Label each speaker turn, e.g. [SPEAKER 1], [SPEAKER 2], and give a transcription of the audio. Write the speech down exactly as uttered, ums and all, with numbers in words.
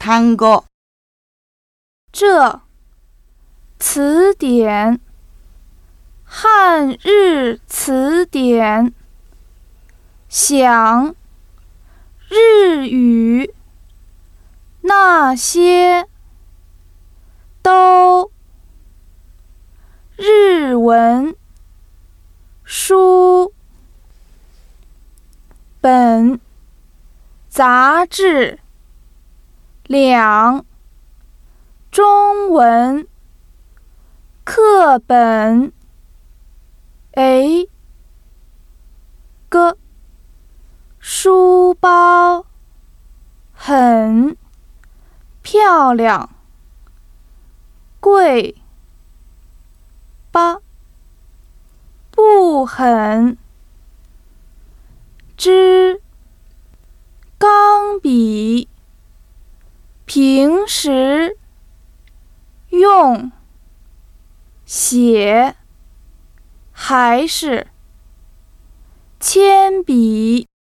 [SPEAKER 1] 看过。
[SPEAKER 2] 这词典，汉日词典。想日语，那些都日文书本杂志两中文课本 A 个书包很漂亮，贵吧不很支钢笔平时用写还是铅笔